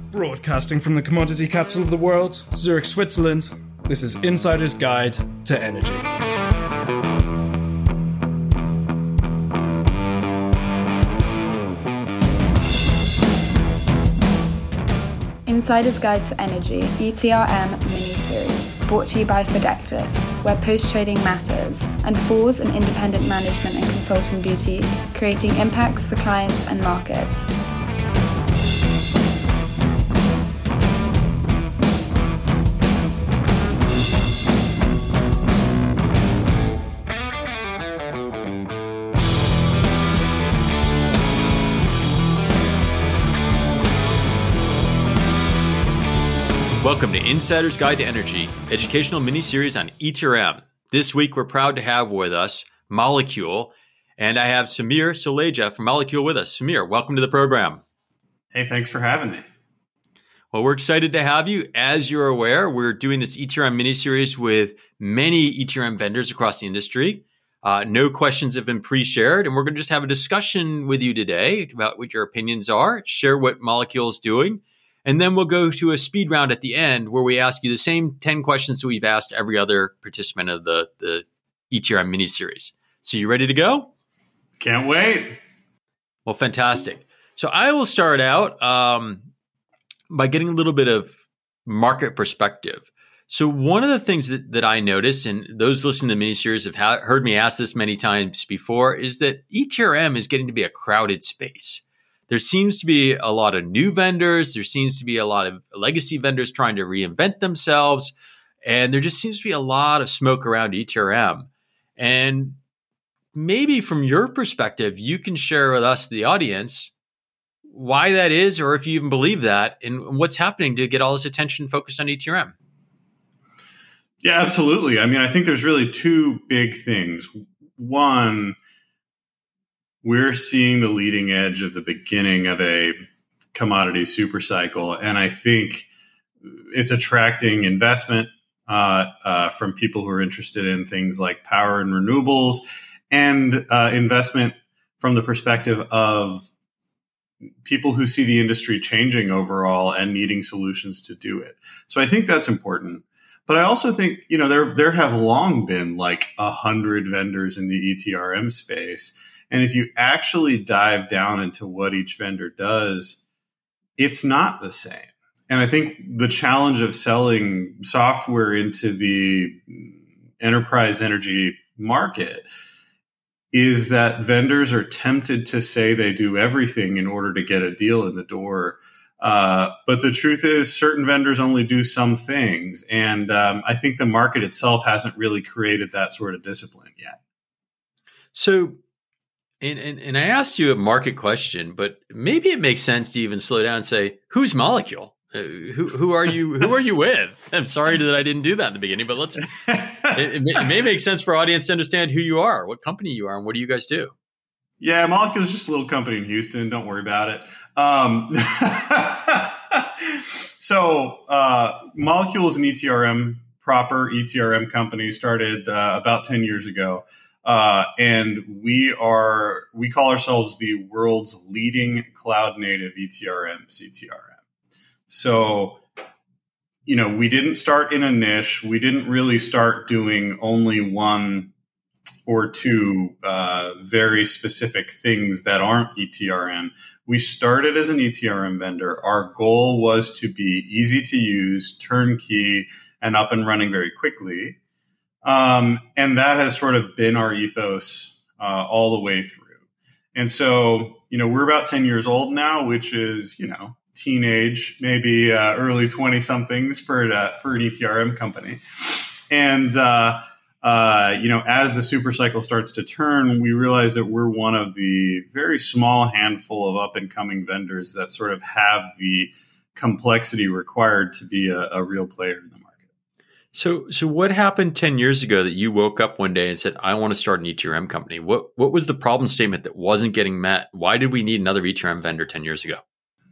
Broadcasting from the commodity capital of the world, Zurich, Switzerland, this is Insider's Guide to Energy. Insider's Guide to Energy, ETRM mini-series, brought to you by Fidectis, where post-trading matters, and Falls an independent management and consulting boutique, creating impacts for clients and markets. Welcome to Insider's Guide to Energy, educational mini-series on ETRM. This week, we're proud to have with us Molecule, and I have Samir Soleja from Molecule with us. Samir, welcome to the program. Hey, thanks for having me. Well, we're excited to have you. As you're aware, we're doing this ETRM mini-series with many ETRM vendors across the industry. No questions have been pre-shared, and we're going to just have a discussion with you today about what your opinions are, share what Molecule is doing, and then we'll go to a speed round at the end where we ask you the same 10 questions that we've asked every other participant of the ETRM mini-series. So you ready to go? Can't wait. Well, fantastic. So I will start out by getting a little bit of market perspective. So one of the things that I noticed, and those listening to the mini-series have heard me ask this many times before, is that ETRM is getting to be a crowded space. There seems to be a lot of new vendors. There seems to be a lot of legacy vendors trying to reinvent themselves. And there just seems to be a lot of smoke around ETRM. And maybe from your perspective, you can share with us, the audience, why that is, or if you even believe that, and what's happening to get all this attention focused on ETRM. Yeah, absolutely. I mean, I think there's really two big things. One, we're seeing the leading edge of the beginning of a commodity supercycle, and I think it's attracting investment from people who are interested in things like power and renewables, and investment from the perspective of people who see the industry changing overall and needing solutions to do it. So I think that's important. But I also think, there have long been like 100 vendors in the ETRM space. And if you actually dive down into what each vendor does, it's not the same. And I think the challenge of selling software into the enterprise energy market is that vendors are tempted to say they do everything in order to get a deal in the door. But the truth is certain vendors only do some things. And I think the market itself hasn't really created that sort of discipline yet. So, And I asked you a market question, but maybe it makes sense to even slow down and say, "Who's Molecule? Who are you? Who are you with?" I'm sorry that I didn't do that in the beginning, but it may make sense for our audience to understand who you are, what company you are, and what do you guys do? Yeah, Molecule is just a little company in Houston. Don't worry about it. So Molecule is an proper ETRM company, started about 10 years ago. And we call ourselves the world's leading cloud native ETRM CTRM. So, we didn't start in a niche. We didn't really start doing only one or two very specific things that aren't ETRM. We started as an ETRM vendor. Our goal was to be easy to use, turnkey, and up and running very quickly. And that has sort of been our ethos all the way through. And so, we're about 10 years old now, which is, teenage, maybe early 20-somethings for an ETRM company. And, as the super cycle starts to turn, we realize that we're one of the very small handful of up-and-coming vendors that sort of have the complexity required to be a real player in the market. So what happened 10 years ago that you woke up one day and said, "I want to start an ETRM company"? What was the problem statement that wasn't getting met? Why did we need another ETRM vendor 10 years ago?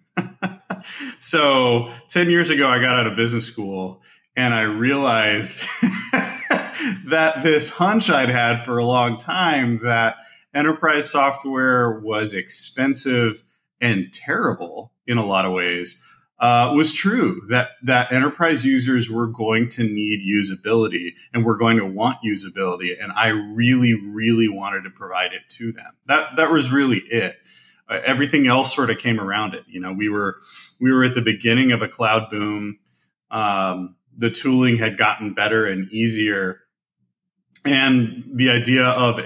So 10 years ago, I got out of business school and I realized that this hunch I'd had for a long time that enterprise software was expensive and terrible in a lot of ways. was true, that enterprise users were going to need usability and were going to want usability. And I really, really wanted to provide it to them. That was really it. Everything else sort of came around it. We were at the beginning of a cloud boom. The tooling had gotten better and easier. And the idea of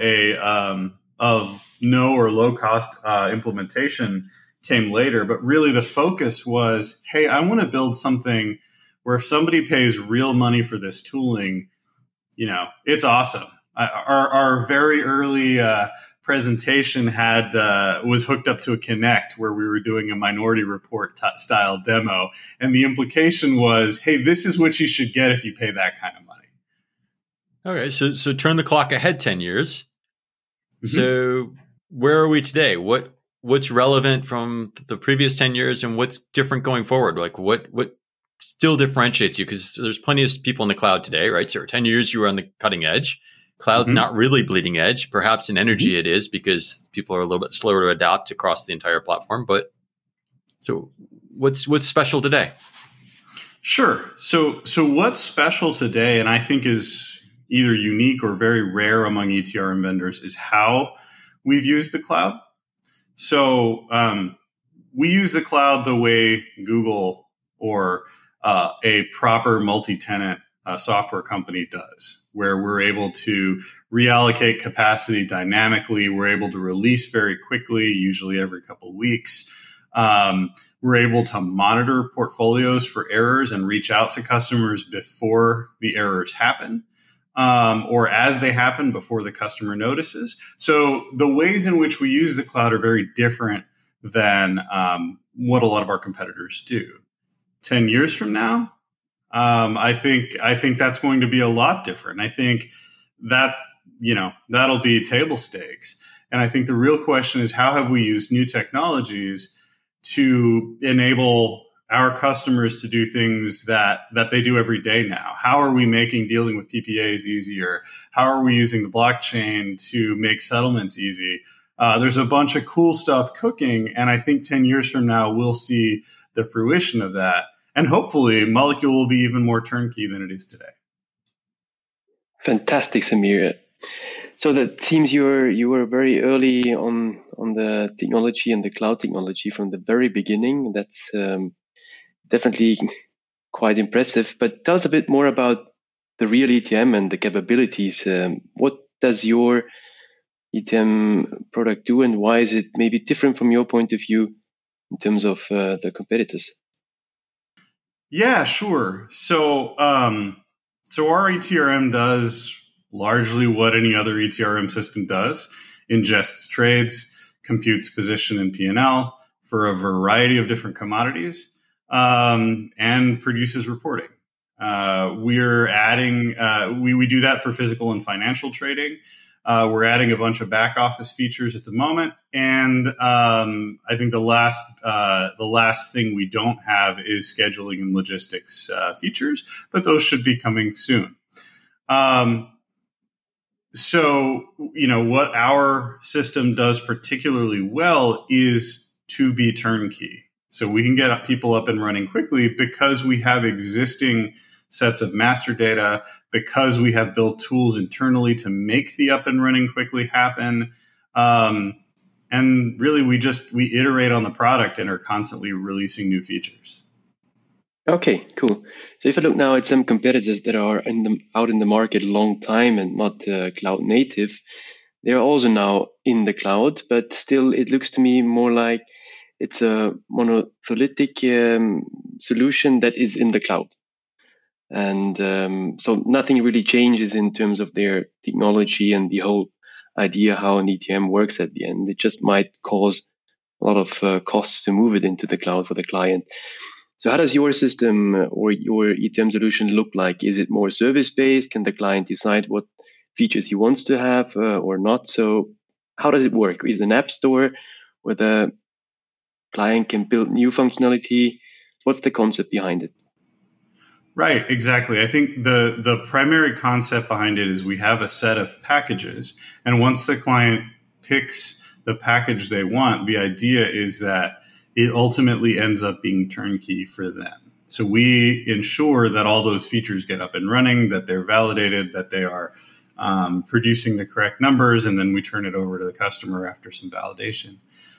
of no or low cost implementation came later, but really the focus was, hey, I want to build something where if somebody pays real money for this tooling, it's awesome. Our very early presentation was hooked up to a Connect where we were doing a Minority Report style demo, and the implication was, hey, this is what you should get if you pay that kind of money. Okay, so turn the clock ahead 10 years. Mm-hmm. So where are we today? What's relevant from the previous 10 years and what's different going forward? Like what still differentiates you? Because there's plenty of people in the cloud today, right? So 10 years, you were on the cutting edge. Cloud's not really bleeding edge. Perhaps in energy it is because people are a little bit slower to adapt across the entire platform. But so what's special today? Sure. So what's special today, and I think is either unique or very rare among ETRM vendors, is how we've used the cloud. So we use the cloud the way Google or a proper multi-tenant software company does, where we're able to reallocate capacity dynamically. We're able to release very quickly, usually every couple of weeks. We're able to monitor portfolios for errors and reach out to customers before the errors happen. Or as they happen before the customer notices. So the ways in which we use the cloud are very different than what a lot of our competitors do. 10 years from now, I think that's going to be a lot different. I think that, that'll be table stakes. And I think the real question is, how have we used new technologies to enable our customers to do things that they do every day now? How are we making dealing with PPAs easier? How are we using the blockchain to make settlements easy? There's a bunch of cool stuff cooking, and I think 10 years from now, we'll see the fruition of that. And hopefully, Molecule will be even more turnkey than it is today. Fantastic, Samir. So that seems you were very early on the technology and the cloud technology from the very beginning. That's definitely quite impressive. But tell us a bit more about the real ETM and the capabilities. What does your ETM product do, and why is it maybe different from your point of view in terms of the competitors? Yeah, sure. So our ETRM does largely what any other ETRM system does: ingests trades, computes position and P&L for a variety of different commodities, and produces reporting. We're adding, we do that for physical and financial trading. We're adding a bunch of back office features at the moment, and I think the last thing we don't have is scheduling and logistics features, but those should be coming soon. So, what our system does particularly well is to be turnkey. So we can get people up and running quickly because we have existing sets of master data, because we have built tools internally to make the up and running quickly happen. And really, we iterate on the product and are constantly releasing new features. Okay, cool. So if I look now at some competitors that are out in the market a long time and not cloud native, they're also now in the cloud, but still it looks to me more like it's a monolithic solution that is in the cloud. And so nothing really changes in terms of their technology and the whole idea how an ETM works at the end. It just might cause a lot of costs to move it into the cloud for the client. So how does your system or your ETM solution look like? Is it more service-based? Can the client decide what features he wants to have or not? So how does it work? Is it an app store where the client can build new functionality? What's the concept behind it? Right, exactly. I think the primary concept behind it is we have a set of packages, and once the client picks the package they want, the idea is that it ultimately ends up being turnkey for them. So we ensure that all those features get up and running, that they're validated, that they are producing the correct numbers, and then we turn it over to the customer after some validation.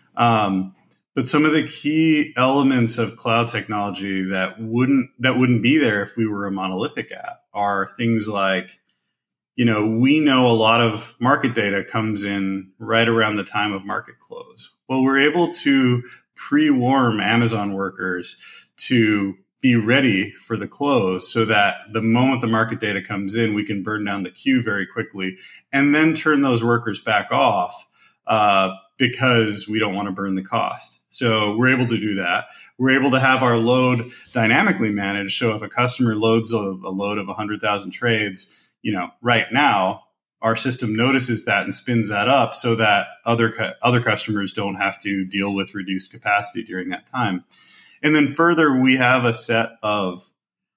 But some of the key elements of cloud technology that wouldn't be there if we were a monolithic app are things like, we know a lot of market data comes in right around the time of market close. Well, we're able to pre-warm Amazon workers to be ready for the close so that the moment the market data comes in, we can burn down the queue very quickly and then turn those workers back off because we don't want to burn the cost. So we're able to do that. We're able to have our load dynamically managed. So if a customer loads a load of 100,000 trades, right now, our system notices that and spins that up so that other customers don't have to deal with reduced capacity during that time. And then further, we have a set of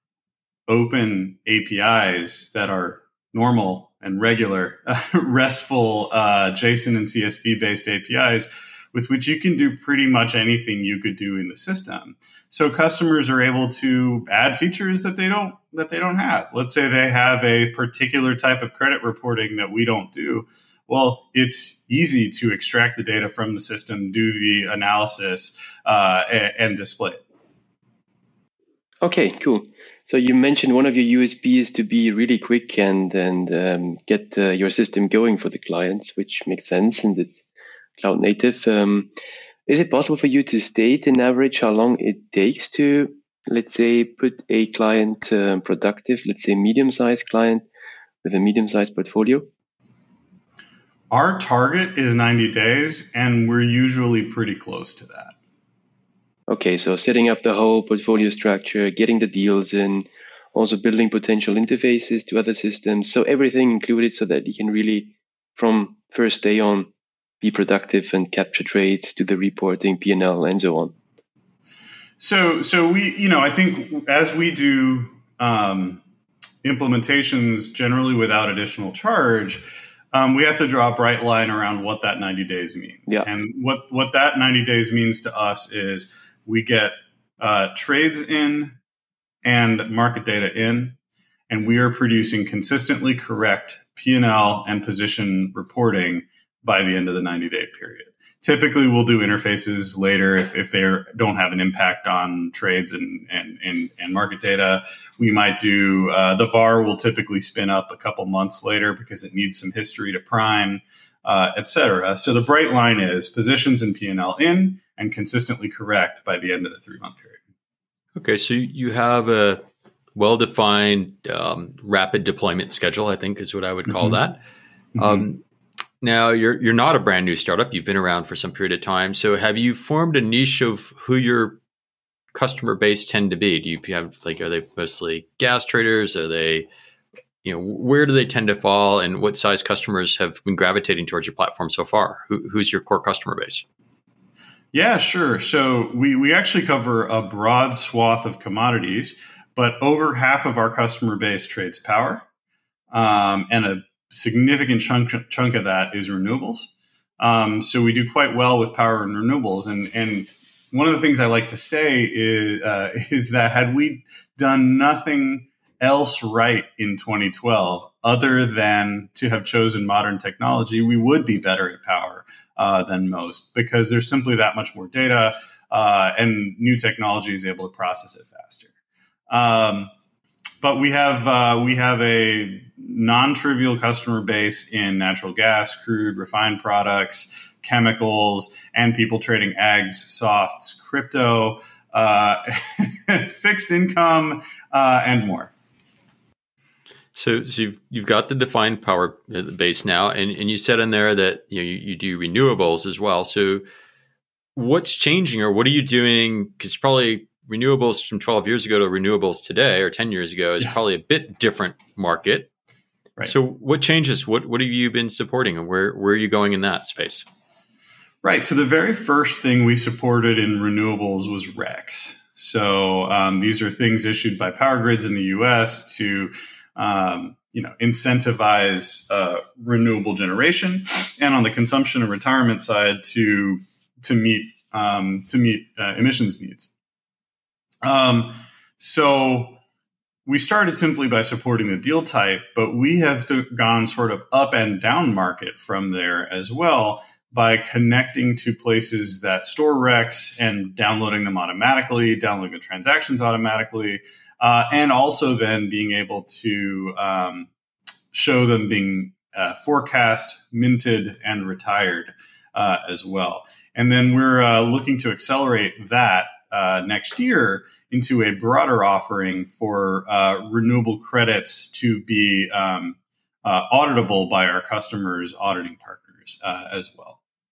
open APIs that are normal and regular, RESTful JSON and CSV-based APIs with which you can do pretty much anything you could do in the system. So customers are able to add features that they don't have. Let's say they have a particular type of credit reporting that we don't do. Well, it's easy to extract the data from the system, do the analysis, and display it. Okay, cool. So you mentioned one of your USPs to be really quick and get your system going for the clients, which makes sense since it's cloud native. Is it possible for you to state in average how long it takes to, let's say, put a client productive, let's say medium-sized client with a medium-sized portfolio? Our target is 90 days, and we're usually pretty close to that. Okay, so setting up the whole portfolio structure, getting the deals in, also building potential interfaces to other systems. So everything included so that you can really, from first day on, be productive and capture trades, do the reporting, P&L, and so on. So we, I think as we do implementations generally without additional charge, we have to draw a bright line around what that 90 days means. Yeah. And what that 90 days means to us is we get trades in and market data in, and we are producing consistently correct P&L and position reporting by the end of the 90-day period. Typically, we'll do interfaces later if they don't have an impact on trades and market data. We might do the VAR will typically spin up a couple months later because it needs some history to prime, et cetera. So the bright line is positions and P&L in and consistently correct by the end of the 3-month period. Okay, so you have a well-defined rapid deployment schedule, I think is what I would call that. Now, you're not a brand new startup. You've been around for some period of time. So have you formed a niche of who your customer base tend to be? Do you have, are they mostly gas traders? Are they, where do they tend to fall? And what size customers have been gravitating towards your platform so far? Who's your core customer base? Yeah, sure. So we actually cover a broad swath of commodities, but over half of our customer base trades power, and a significant chunk of that is renewables. So we do quite well with power and renewables. And one of the things I like to say is that had we done nothing else right in 2012 other than to have chosen modern technology, we would be better at power than most because there's simply that much more data and new technology is able to process it faster. But we have a non-trivial customer base in natural gas, crude, refined products, chemicals, and people trading ags, softs, crypto, fixed income, and more. So you've got the defined power base now, and you said in there that you do renewables as well. So what's changing, or what are you doing? Because probably renewables from 12 years ago to renewables today or 10 years ago is probably a bit different market. Right. So what changes? What have you been supporting, and where are you going in that space? Right. So the very first thing we supported in renewables was RECs. So these are things issued by power grids in the U.S. to incentivize renewable generation, and on the consumption and retirement side to meet to meet emissions needs. So we started simply by supporting the deal type, but we have gone sort of up and down market from there as well by connecting to places that store recs and downloading them automatically, downloading the transactions automatically, and also then being able to show them being forecast, minted, and retired as well. And then we're looking to accelerate that next year into a broader offering for renewable credits to be auditable by our customers' auditing partners as well.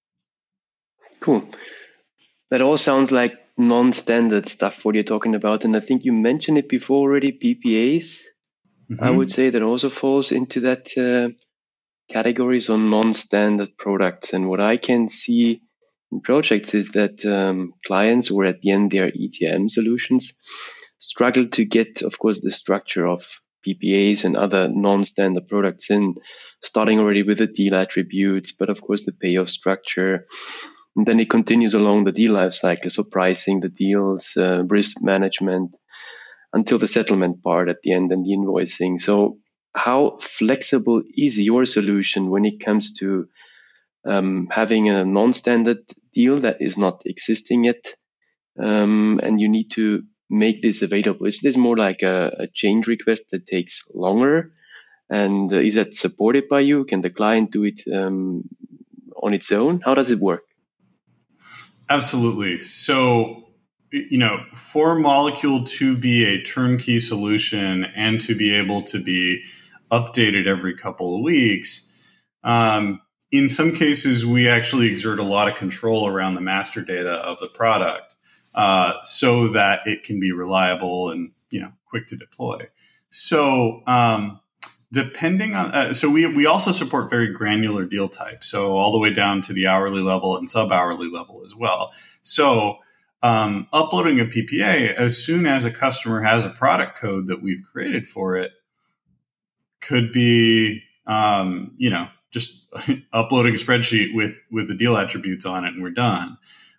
Cool. That all sounds like non-standard stuff, what you're talking about. And I think you mentioned it before already, PPAs. Mm-hmm. I would say that also falls into that categories on non-standard products. And what I can see in projects is that clients, or at the end their ETM solutions, struggle to get, of course, the structure of PPAs and other non-standard products in, starting already with the deal attributes, but of course the payoff structure. And then it continues along the deal life cycle, so pricing the deals, risk management, until the settlement part at the end and the invoicing. So how flexible is your solution when it comes to having a non-standard deal that is not existing yet, and you need to make this available? Is this more like a change request that takes longer? And is that supported by you? Can the client do it on its own? How does it work? Absolutely. So, for Molecule to be a turnkey solution and to be able to be updated every couple of weeks, in some cases, we actually exert a lot of control around the master data of the product so that it can be reliable and, quick to deploy. So, depending on, so we also support very granular deal types, so all the way down to the hourly level and sub-hourly level as well. So uploading a PPA, as soon as a customer has a product code that we've created for it, could be, just uploading a spreadsheet with the deal attributes on it, and we're done.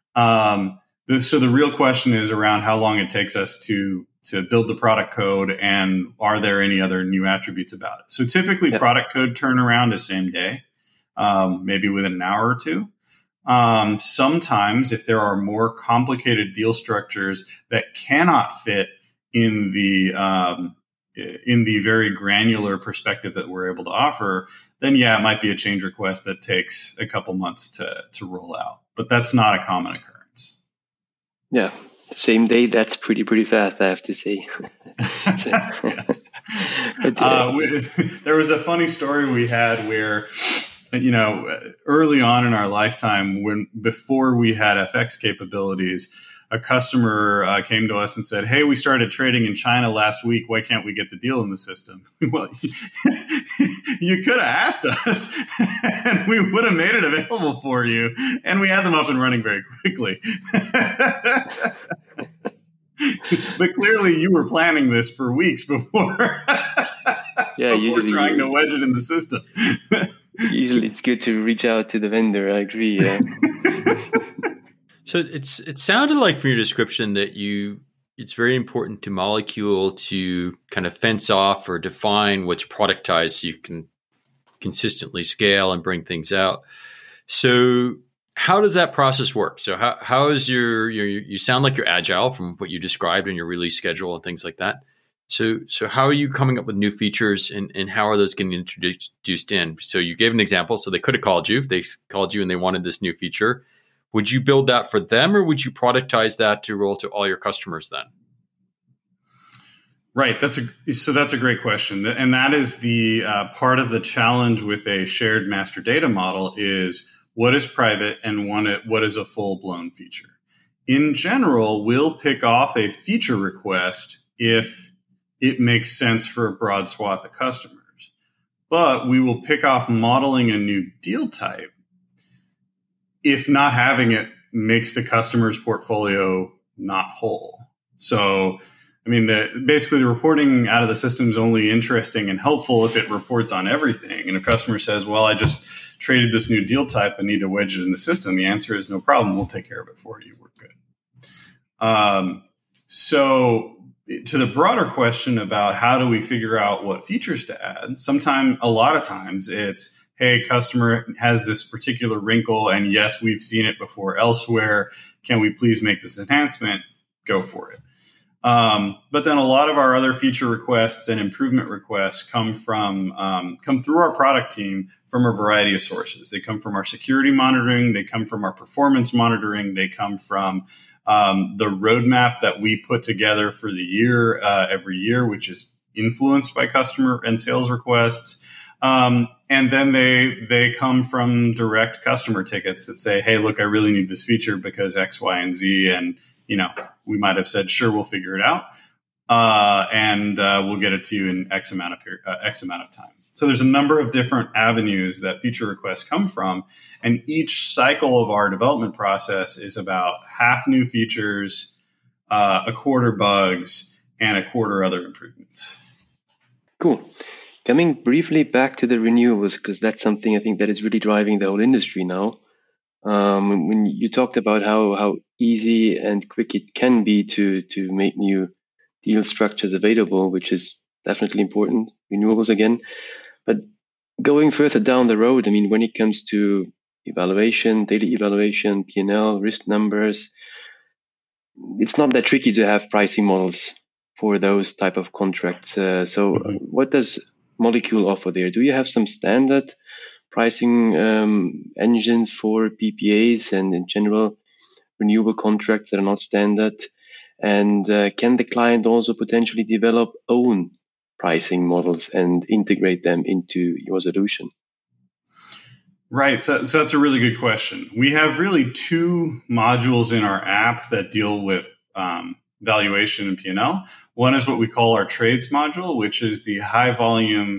So the real question is around how long it takes us to build the product code, and are there any other new attributes about it? So typically product code turnaround is same day, maybe within an hour or two. Sometimes if there are more complicated deal structures that cannot fit in the very granular perspective that we're able to offer, then it might be a change request that takes a couple months to roll out. But that's not a common occurrence. Yeah. Same day, that's pretty fast, I have to say. Yes. There was a funny story we had where, early on in our lifetime, before we had FX capabilities, a customer came to us and said, "Hey, we started trading in China last week. Why can't we get the deal in the system?" Well, you could have asked us, and we would have made it available for you, and we had them up and running very quickly. But clearly, you were planning this for weeks before. Before trying to wedge it in the system. Usually, it's good to reach out to the vendor. I agree. Yeah. So it sounded like from your description that it's very important to Molecule to kind of fence off or define what's productized so you can consistently scale and bring things out. So how does that process work? So how is you sound like you're agile from what you described in your release schedule and things like that. So how are you coming up with new features, and how are those getting introduced in? So you gave an example. So they could have called you. They called you and they wanted this new feature. Would you build that for them, or would you productize that to roll to all your customers then? Right. That's a great question. And that is the part of the challenge with a shared master data model is what is private and what is a full-blown feature. In general, we'll pick off a feature request if it makes sense for a broad swath of customers. But we will pick off modeling a new deal type if not having it makes the customer's portfolio not whole. So I mean, basically the reporting out of the system is only interesting and helpful if it reports on everything. And if a customer says, well, I just traded this new deal type and need to wedge it in the system, the answer is no problem. We'll take care of it for you. We're good. So to the broader question about how do we figure out what features to add, a lot of times it's, hey, customer has this particular wrinkle, and yes, we've seen it before elsewhere. Can we please make this enhancement? Go for it. But then a lot of our other feature requests and improvement requests come through our product team from a variety of sources. They come from our security monitoring. They come from our performance monitoring. They come from the roadmap that we put together for the year, every year, which is influenced by customer and sales requests. And then they come from direct customer tickets that say, hey, look, I really need this feature because X, Y, and Z. And, we might have said, sure, we'll figure it out. And we'll get it to you in X amount of time. So there's a number of different avenues that feature requests come from. And each cycle of our development process is about half new features, a quarter bugs, and a quarter other improvements. Cool. Coming briefly back to the renewables, because that's something I think that is really driving the whole industry now. When you talked about how easy and quick it can be to make new deal structures available, which is definitely important, renewables again. But going further down the road, I mean, when it comes to evaluation, daily evaluation, P&L, risk numbers, it's not that tricky to have pricing models for those type of contracts. What does Molecule offer there? Do you have some standard pricing engines for PPAs and in general renewable contracts that are not standard? And can the client also potentially develop own pricing models and integrate them into your solution? Right. So that's a really good question. We have really two modules in our app that deal with valuation and P&L. One is what we call our trades module, which is the high volume,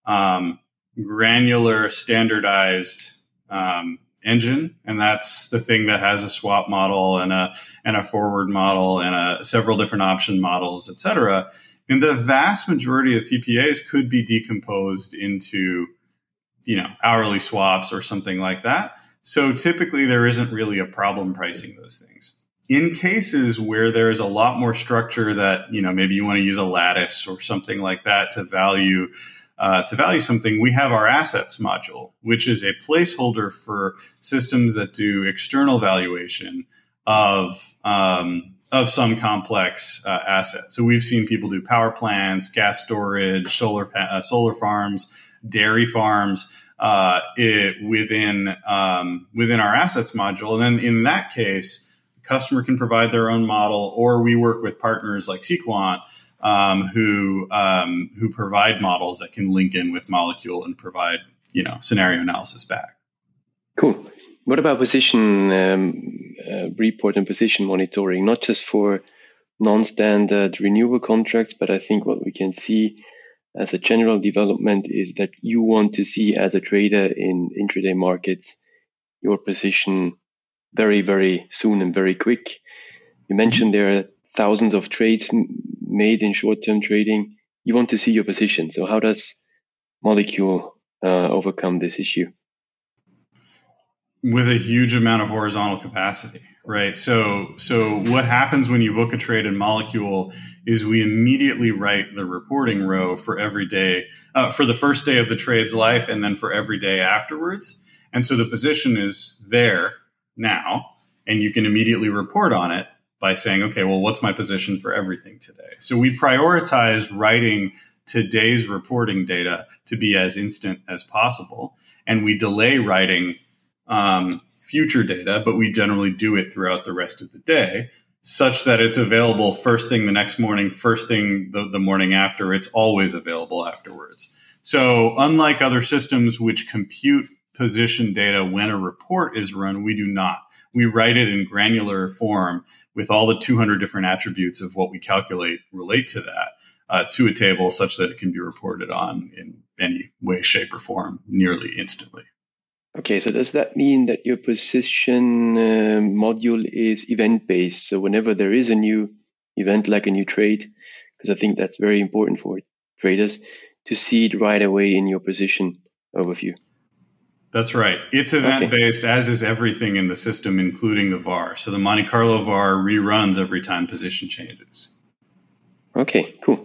granular, standardized engine, and that's the thing that has a swap model and a forward model and several different option models, et cetera. And the vast majority of PPAs could be decomposed into, hourly swaps or something like that. So typically there isn't really a problem pricing those things. In cases where there is a lot more structure that, maybe you want to use a lattice or something like that to value something, we have our assets module, which is a placeholder for systems that do external valuation of some complex asset. So we've seen people do power plants, gas storage, solar farms, dairy farms within our assets module. And then in that case, the customer can provide their own model, or we work with partners like Sequant who provide models that can link in with Molecule and provide scenario analysis back. Cool. What about position report and position monitoring, not just for non-standard renewable contracts, but I think what we can see as a general development is that you want to see as a trader in intraday markets your position very, very soon and very quick. You mentioned there are thousands of trades made in short-term trading. You want to see your position. So how does Molecule overcome this issue? With a huge amount of horizontal capacity, right? So what happens when you book a trade in Molecule is we immediately write the reporting row for every day, for the first day of the trade's life, and then for every day afterwards. And so the position is there now, and you can immediately report on it by saying, okay, well, what's my position for everything today? So we prioritize writing today's reporting data to be as instant as possible, and we delay writing future data, but we generally do it throughout the rest of the day such that it's available first thing the next morning, first thing the morning after. It's always available afterwards. So unlike other systems which compute position data when a report is run, we do not. We write it in granular form with all the 200 different attributes of what we calculate relate to that to a table such that it can be reported on in any way, shape, or form nearly instantly. Okay, so does that mean that your position module is event-based? So whenever there is a new event like a new trade, because I think that's very important for traders to see it right away in your position overview. That's right. It's event-based, as is everything in the system, including the VAR. So the Monte Carlo VAR reruns every time position changes. Okay, cool.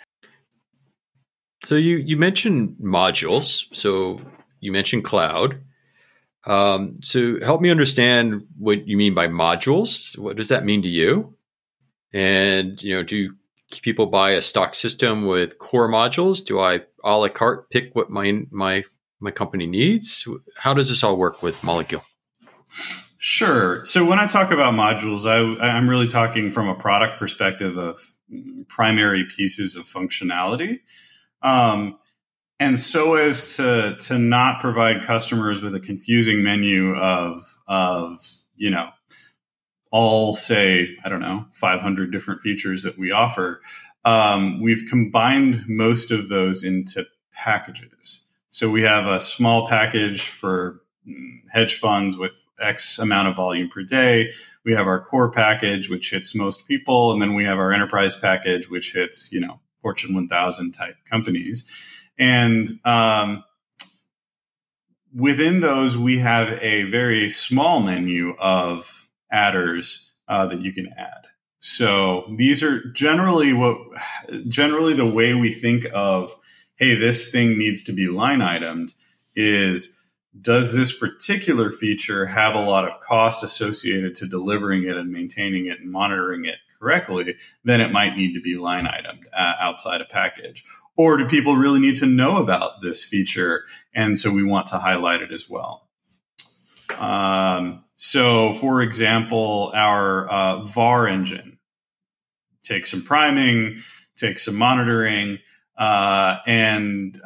So you mentioned modules. So you mentioned cloud. So help me understand what you mean by modules. What does that mean to you? And, do people buy a stock system with core modules? Do I a la carte pick what my company needs? How does this all work with Molecule? Sure. So when I talk about modules, I'm really talking from a product perspective of primary pieces of functionality. And so as to not provide customers with a confusing menu of all, say, 500 different features that we offer, we've combined most of those into packages. So we have a small package for hedge funds with X amount of volume per day. We have our core package, which hits most people. And then we have our enterprise package, which hits, Fortune 1000 type companies. And within those, we have a very small menu of adders that you can add. So these are generally the way we think of, hey, this thing needs to be line itemed is, does this particular feature have a lot of cost associated to delivering it and maintaining it and monitoring it correctly? Then it might need to be line itemed outside a package. Or do people really need to know about this feature? And so we want to highlight it as well. So, for example, our VAR engine takes some priming, takes some monitoring, and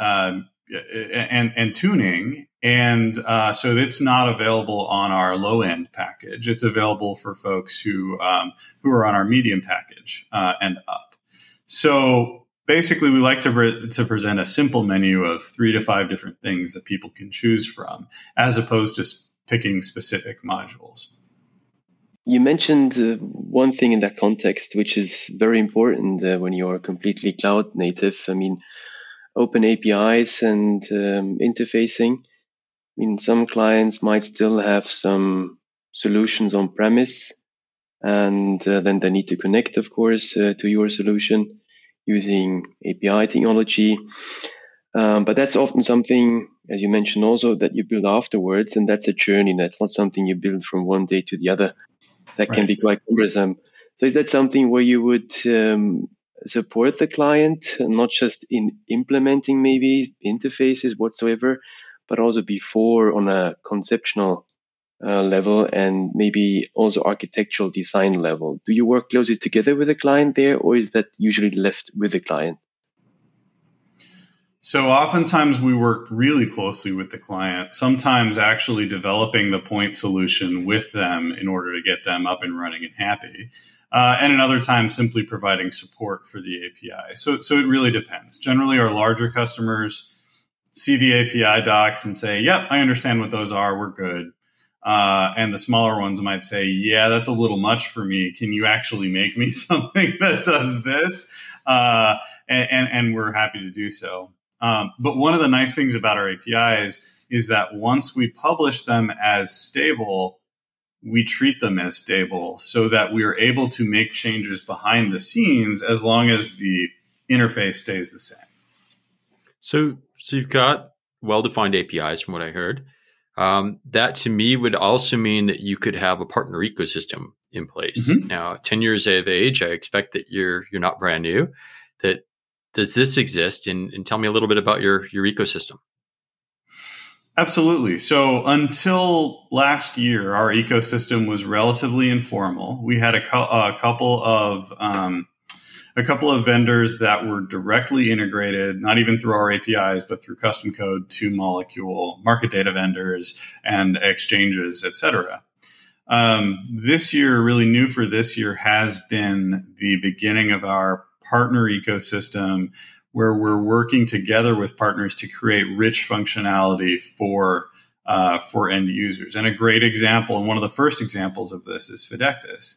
tuning. And so it's not available on our low end package. It's available for folks who are on our medium package and up. So basically, we like to present a simple menu of 3 to 5 different things that people can choose from, as opposed to picking specific modules. You mentioned one thing in that context, which is very important when you're completely cloud native. I mean, open APIs and interfacing. I mean, some clients might still have some solutions on premise, and then they need to connect, of course, to your solution using API technology. But that's often something, as you mentioned also, that you build afterwards, and that's a journey. That's not something you build from one day to the other. That can be quite cumbersome. So is that something where you would support the client, not just in implementing maybe interfaces whatsoever, but also before on a conceptual level and maybe also architectural design level? Do you work closely together with the client there, or is that usually left with the client? So oftentimes we work really closely with the client, sometimes actually developing the point solution with them in order to get them up and running and happy. And another time simply providing support for the API. So it really depends. Generally, our larger customers see the API docs and say, yep, I understand what those are. We're good. And the smaller ones might say, yeah, that's a little much for me. Can you actually make me something that does this? And we're happy to do so. But one of the nice things about our APIs is that once we publish them as stable, we treat them as stable so that we are able to make changes behind the scenes as long as the interface stays the same. So you've got well-defined APIs from what I heard. That to me would also mean that you could have a partner ecosystem in place. Mm-hmm. Now, 10 years of age, I expect that you're not brand new. Does this exist? And tell me a little bit about your ecosystem. Absolutely. So until last year, our ecosystem was relatively informal. We had a couple of vendors that were directly integrated, not even through our APIs, but through custom code to Molecule, market data vendors, and exchanges, et cetera. This year, really new for this year, has been the beginning of our partner ecosystem, where we're working together with partners to create rich functionality for end users. And a great example, and one of the first examples of this, is Fidectis.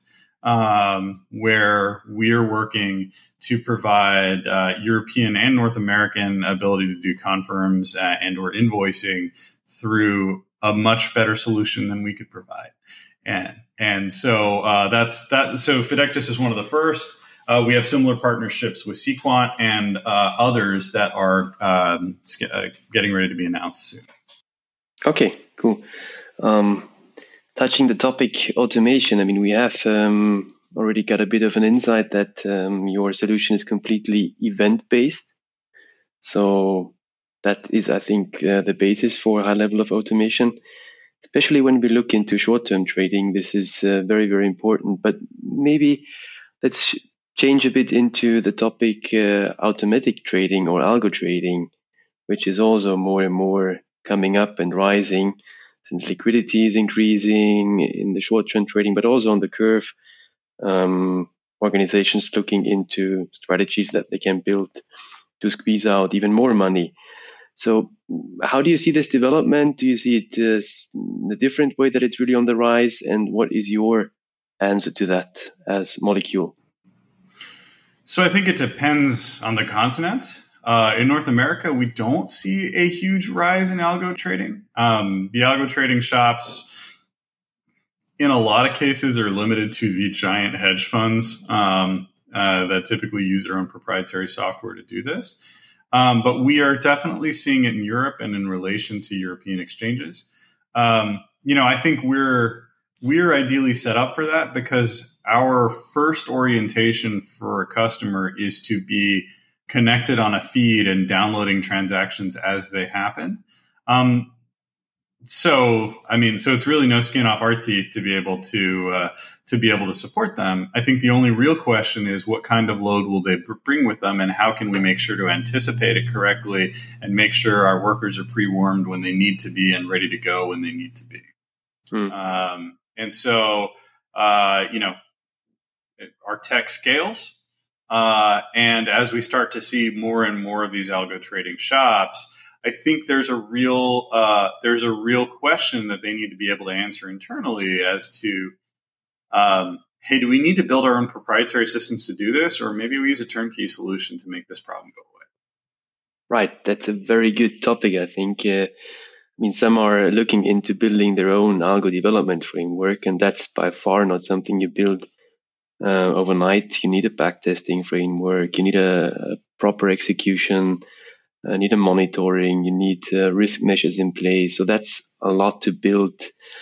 where we're working to provide European and North American ability to do confirms and or invoicing through a much better solution than we could provide. And so that's that. So Fidectis is one of the first. We have similar partnerships with Sequant and others that are getting ready to be announced soon. Okay, cool. Touching the topic automation, I mean, we have already got a bit of an insight that your solution is completely event-based. So that is, I think, the basis for a high level of automation. Especially when we look into short-term trading, this is very, very important. But maybe let's change a bit into the topic automatic trading or algo trading, which is also more and more coming up and rising since liquidity is increasing in the short-term trading, but also on the curve. Organizations looking into strategies that they can build to squeeze out even more money. So how do you see this development? Do you see it in a different way that it's really on the rise? And what is your answer to that as Molecule? So I think it depends on the continent. In North America, we don't see a huge rise in algo trading. The algo trading shops, in a lot of cases, are limited to the giant hedge funds that typically use their own proprietary software to do this. But we are definitely seeing it in Europe and in relation to European exchanges. I think we're ideally set up for that because our first orientation for a customer is to be connected on a feed and downloading transactions as they happen. So it's really no skin off our teeth to be able to support them. I think the only real question is what kind of load will they bring with them, and how can we make sure to anticipate it correctly and make sure our workers are pre-warmed when they need to be and ready to go when they need to be. And so, our tech scales, and as we start to see more and more of these algo trading shops, I think there's a real question that they need to be able to answer internally as to, hey, do we need to build our own proprietary systems to do this, or maybe we use a turnkey solution to make this problem go away? Right, that's a very good topic, I think. Some are looking into building their own algo development framework, and that's by far not something you build overnight. You need a backtesting framework, you need a proper execution, you need a monitoring, you need risk measures in place. So that's a lot to build.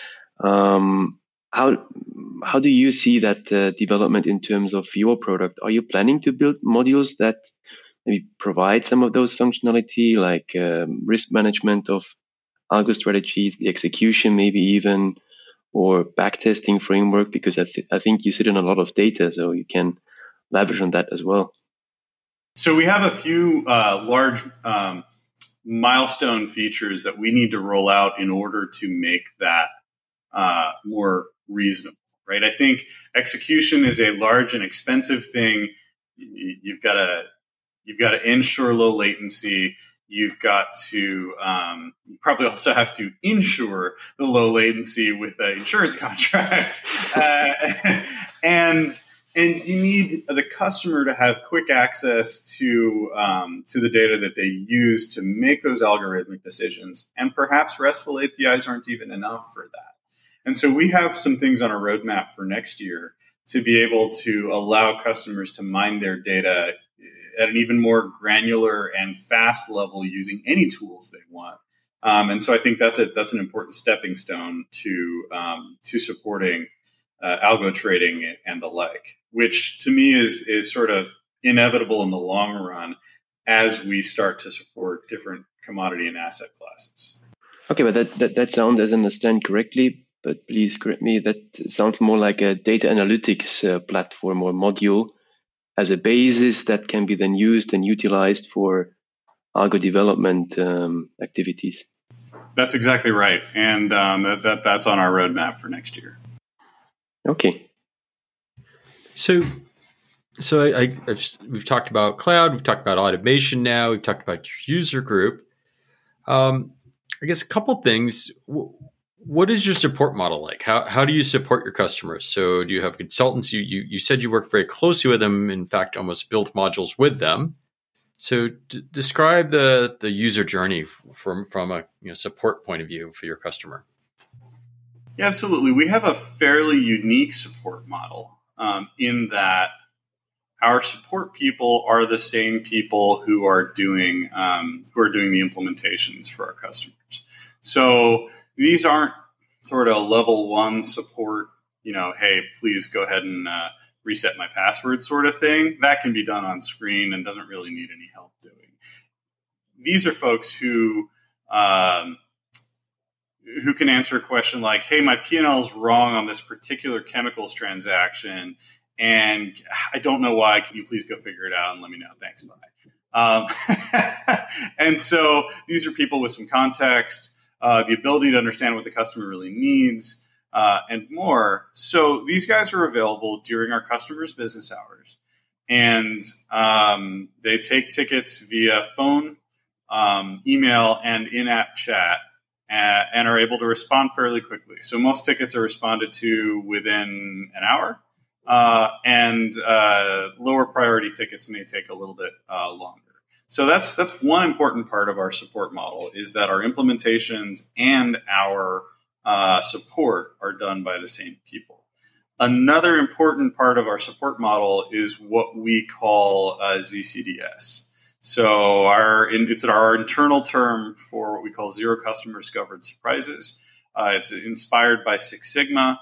How do you see that development in terms of your product? Are you planning to build modules that maybe provide some of those functionality, like risk management of algo strategies, the execution maybe even, or backtesting framework? Because I think you sit in a lot of data, so you can leverage on that as well. So we have a few large milestone features that we need to roll out in order to make that more reasonable, right? I think execution is a large and expensive thing. You've got to ensure low latency. You've got to you probably also have to insure the low latency with insurance contracts, and you need the customer to have quick access to the data that they use to make those algorithmic decisions. And perhaps RESTful APIs aren't even enough for that. And so we have some things on our roadmap for next year to be able to allow customers to mine their data at an even more granular and fast level using any tools they want. And so I think that's an important stepping stone to supporting algo trading and the like, which to me is sort of inevitable in the long run as we start to support different commodity and asset classes. Okay, but that sounds, as I understand correctly, but please correct me, that sounds more like a data analytics platform or module as a basis that can be then used and utilized for algo development activities. That's exactly right. And that's on our roadmap for next year. Okay. So we've talked about cloud, we've talked about automation now, we've talked about your user group. I guess a couple things. what is your support model like? How do you support your customers? So do you have consultants? You said you work very closely with them. In fact, almost built modules with them. So describe the user journey from a support point of view for your customer. Yeah, absolutely. We have a fairly unique support model in that our support people are the same people who are doing the implementations for our customers. So these aren't sort of level one support, hey, please go ahead and reset my password sort of thing. That can be done on screen and doesn't really need any help doing. These are folks who can answer a question like, hey, my P&L is wrong on this particular chemicals transaction, and I don't know why. Can you please go figure it out and let me know? Thanks, bye. And so these are people with some context, the ability to understand what the customer really needs, and more. So these guys are available during our customers' business hours. And they take tickets via phone, email, and in-app chat, and are able to respond fairly quickly. So most tickets are responded to within an hour, and lower priority tickets may take a little bit longer. So that's one important part of our support model, is that our implementations and our support are done by the same people. Another important part of our support model is what we call ZCDS. So it's our internal term for what we call Zero Customer Discovered Surprises. It's inspired by Six Sigma.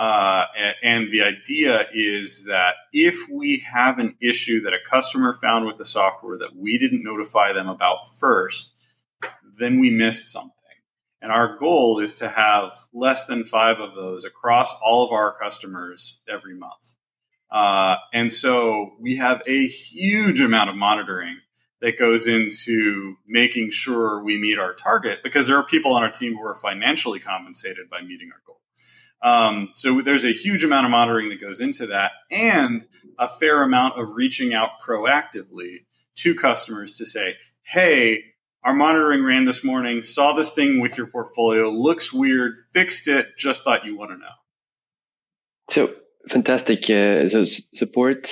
And the idea is that if we have an issue that a customer found with the software that we didn't notify them about first, then we missed something. And our goal is to have less than 5 of those across all of our customers every month. And so we have a huge amount of monitoring that goes into making sure we meet our target, because there are people on our team who are financially compensated by meeting our goal. So there's a huge amount of monitoring that goes into that, and a fair amount of reaching out proactively to customers to say, hey, our monitoring ran this morning, saw this thing with your portfolio, looks weird, fixed it, just thought you want to know. So fantastic. So support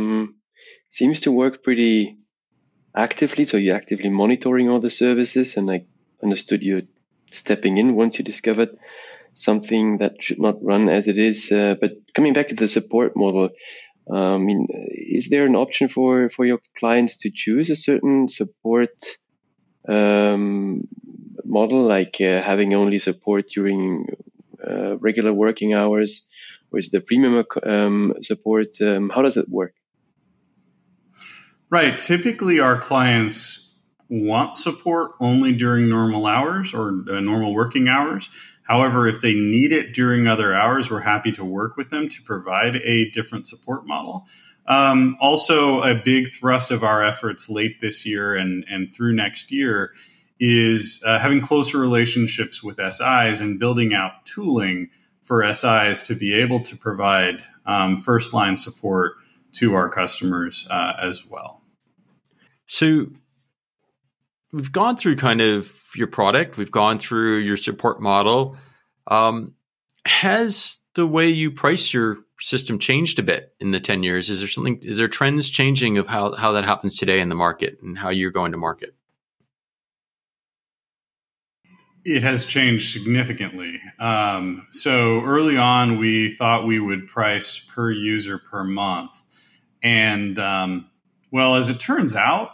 seems to work pretty actively. So you're actively monitoring all the services, and I understood you stepping in once you discovered something that should not run as it is. But coming back to the support model, is there an option for your clients to choose a certain support model, like having only support during regular working hours, or is the premium support? How does it work? Right. Typically, our clients want support only during normal hours or normal working hours. However, if they need it during other hours, we're happy to work with them to provide a different support model. Also, a big thrust of our efforts late this year and through next year is having closer relationships with SIs and building out tooling for SIs to be able to provide first-line support to our customers as well. So we've gone through kind of your product. We've gone through your support model. Has the way you price your system changed a bit in the 10 years? Is there trends changing of how that happens today in the market and how you're going to market? It has changed significantly. So early on, we thought we would price per user per month. And well, as it turns out,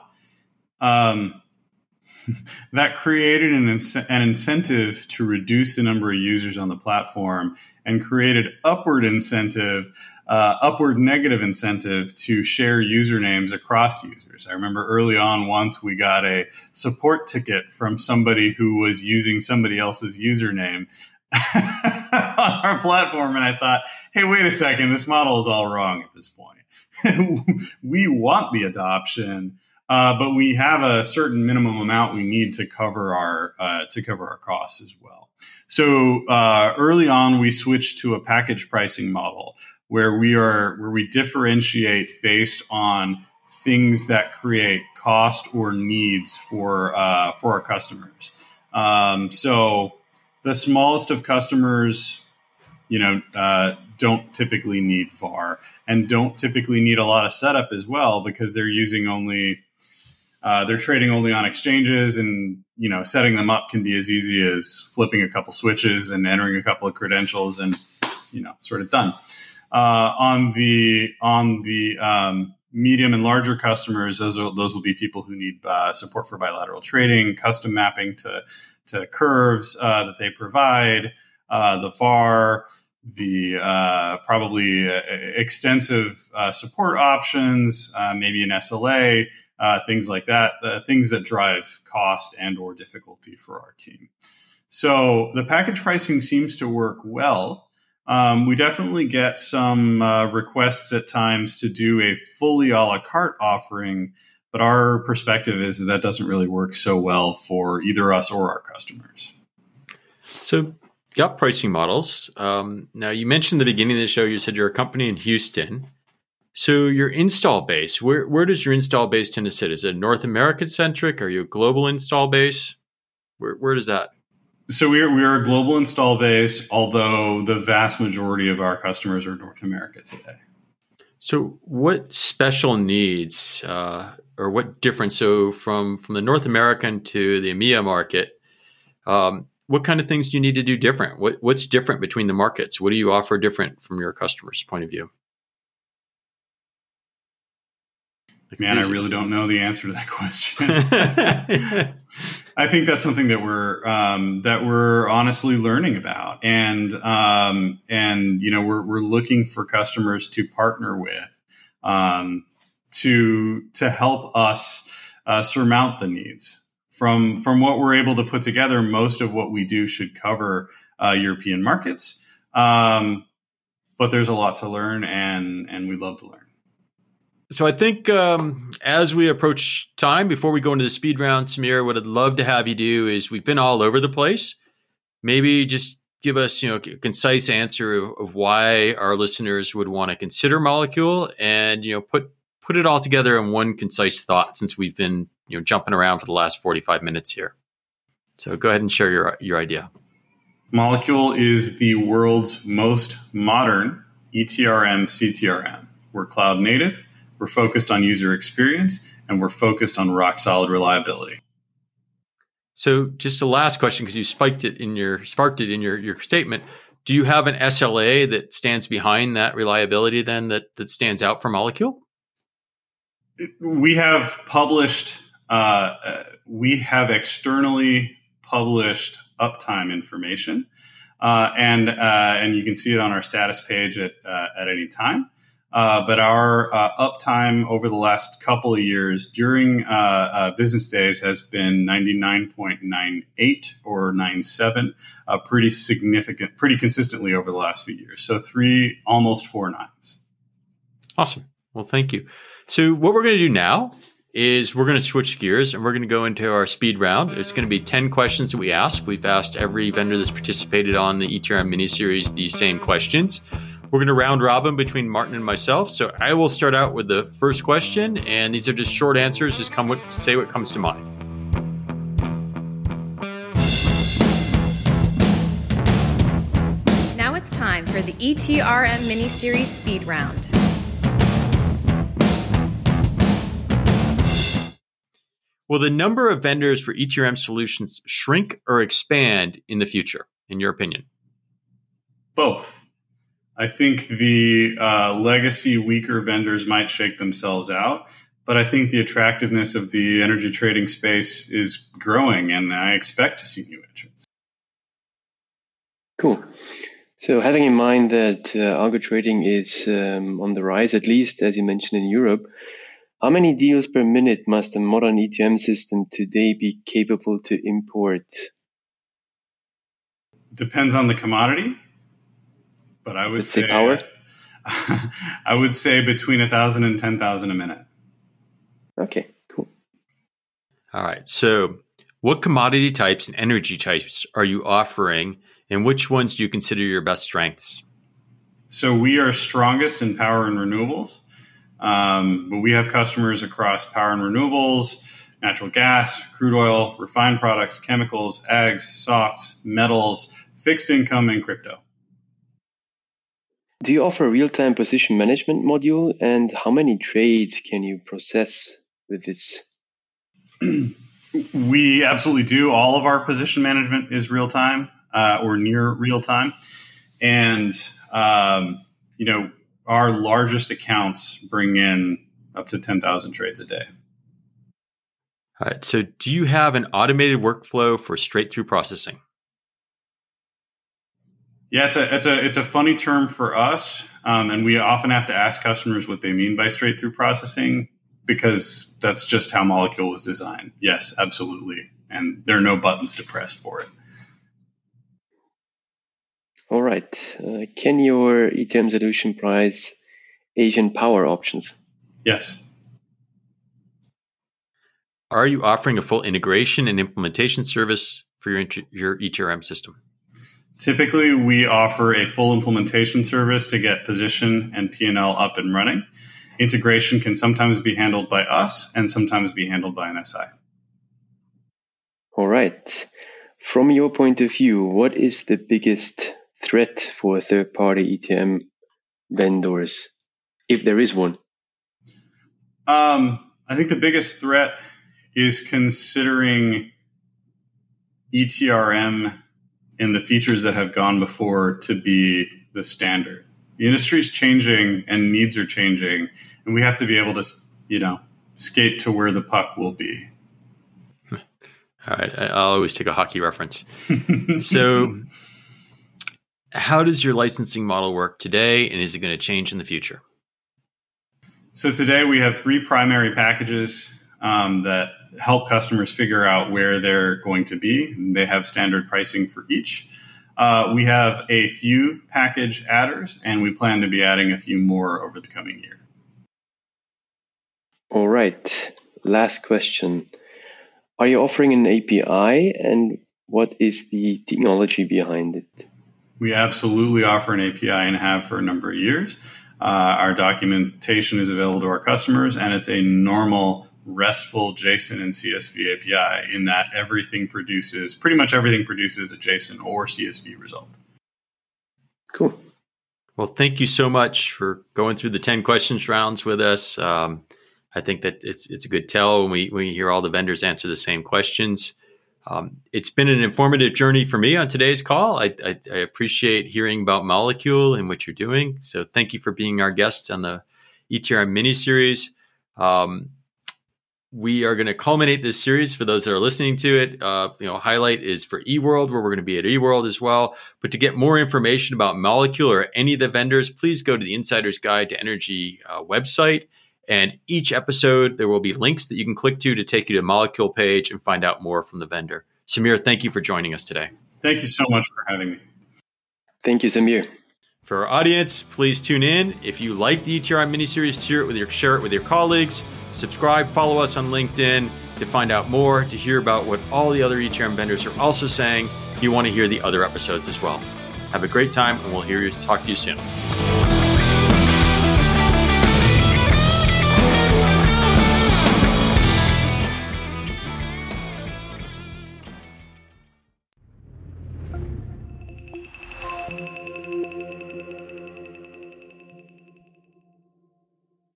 that created an incentive to reduce the number of users on the platform, and created upward negative incentive to share usernames across users. I remember early on, once we got a support ticket from somebody who was using somebody else's username on our platform, and I thought, hey, wait a second, this model is all wrong at this point. We want the adoption, but we have a certain minimum amount we need to cover our costs as well. So early on, we switched to a package pricing model where we differentiate based on things that create cost or needs for our customers. So the smallest of customers, don't typically need VAR and don't typically need a lot of setup as well, because they're using they're trading only on exchanges, and setting them up can be as easy as flipping a couple switches and entering a couple of credentials, and sort of done. On the medium and larger customers, those will be people who need support for bilateral trading, custom mapping to curves that they provide, the VAR, the probably extensive support options, maybe an SLA, things like that, things that drive cost and or difficulty for our team. So the package pricing seems to work well. We definitely get some requests at times to do a fully a la carte offering, but our perspective is that doesn't really work so well for either us or our customers. So, got pricing models. Now, you mentioned at the beginning of the show, you said you're a company in Houston. So your install base, where does your install base tend to sit? Is it North American centric? Are you a global install base? Where does that? So we are a global install base, although the vast majority of our customers are North America today. So what special needs or what difference? So from the North American to the EMEA market, what kind of things do you need to do different? What's different between the markets? What do you offer different from your customer's point of view? Man, I really don't know the answer to that question. I think that's something that we're honestly learning about, and we're looking for customers to partner with to help us surmount the needs. From what we're able to put together, most of what we do should cover European markets, but there's a lot to learn, and we love to learn. So I think as we approach time, before we go into the speed round, Samir, what I'd love to have you do is, we've been all over the place. Maybe just give us a concise answer of why our listeners would want to consider Molekule, and put it all together in one concise thought, since we've been jumping around for the last 45 minutes here. So go ahead and share your idea. Molekule is the world's most modern ETRM CTRM. We're cloud native. We're focused on user experience, and we're focused on rock solid reliability. So just the last question, because you sparked it in your statement. Do you have an SLA that stands behind that reliability then that stands out for Molekule? We have published, we have externally published uptime information, and you can see it on our status page at any time. But our uptime over the last couple of years during business days has been 99.98 or 97, pretty consistently over the last few years. So almost 4 nines. Awesome. Well, thank you. So what we're going to do now is we're going to switch gears, and we're going to go into our speed round. It's going to be 10 questions that we ask. We've asked every vendor that's participated on the ETRM mini-series these same questions. We're going to round robin between Martin and myself. So I will start out with the first question, and these are just short answers. Just say what comes to mind. Now it's time for the ETRM mini-series speed round. Will the number of vendors for ETRM solutions shrink or expand in the future, in your opinion? Both. I think the legacy weaker vendors might shake themselves out, but I think the attractiveness of the energy trading space is growing, and I expect to see new entrants. Cool. So having in mind that algo trading is on the rise, at least as you mentioned in Europe, how many deals per minute must a modern ETRM system today be capable to import? Depends on the commodity. But I would say power? I would say between 1,000 and 10,000 a minute. Okay, cool. All right. So what commodity types and energy types are you offering, and which ones do you consider your best strengths? So we are strongest in power and renewables, but we have customers across power and renewables, natural gas, crude oil, refined products, chemicals, ags, softs, metals, fixed income, and crypto. Do you offer a real-time position management module, and how many trades can you process with this? We absolutely do. All of our position management is real time or near real time. And, our largest accounts bring in up to 10,000 trades a day. All right. So do you have an automated workflow for straight-through processing? Yeah, it's a funny term for us. And we often have to ask customers what they mean by straight-through processing, because that's just how Molecule was designed. Yes, absolutely. And there are no buttons to press for it. All right. Can your ETRM solution price Asian power options? Yes. Are you offering a full integration and implementation service for your ETRM system? Typically, we offer a full implementation service to get position and P&L up and running. Integration can sometimes be handled by us and sometimes be handled by an SI. All right. From your point of view, what is the biggest threat for third-party ETRM vendors, if there is one? I think the biggest threat is considering ETRM and the features that have gone before to be the standard. The industry is changing and needs are changing, and we have to be able to, skate to where the puck will be. All right. I'll always take a hockey reference. So how does your licensing model work today, and is it going to change in the future? So today we have 3 primary packages that help customers figure out where they're going to be. They have standard pricing for each. We have a few package adders, and we plan to be adding a few more over the coming year. All right. Last question. Are you offering an API, and what is the technology behind it? We absolutely offer an API and have for a number of years. Our documentation is available to our customers, and it's a normal RESTful JSON and CSV API in that pretty much everything produces a JSON or CSV result. Cool. Well, thank you so much for going through the 10 questions rounds with us. I think that it's a good tell when we hear all the vendors answer the same questions. It's been an informative journey for me on today's call. I appreciate hearing about Molecule and what you're doing. So thank you for being our guest on the ETRM mini-series. We are going to culminate this series for those that are listening to it. Highlight is for eWorld, where we're going to be at eWorld as well. But to get more information about Molecule or any of the vendors, please go to the Insider's Guide to Energy website. And each episode, there will be links that you can click to take you to the Molecule page and find out more from the vendor. Samir, thank you for joining us today. Thank you so much for having me. Thank you, Samir. For our audience, please tune in. If you like the ETRM miniseries, share it with your colleagues. Subscribe, follow us on LinkedIn to find out more, to hear about what all the other ETRM vendors are also saying. You want to hear the other episodes as well. Have a great time, and we'll talk to you soon.